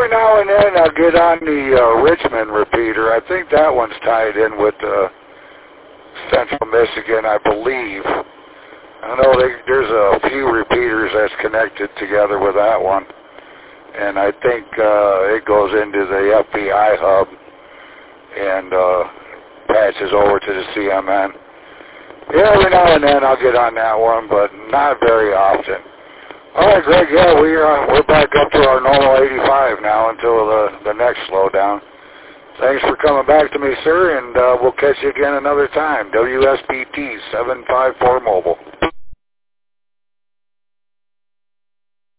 now and then I'll get on the Richmond repeater. I think that one's tied in with Central Michigan, I believe. I know there's a few repeaters that's connected together with that one. And I think it goes into the FBI hub and patches over to the CMN. Yeah, every now and then I'll get on that one, but not very often. All right, Greg, yeah, we're back up to our normal 85 now until the next slowdown. Thanks for coming back to me, sir, and we'll catch you again another time. WSBT 754 Mobile.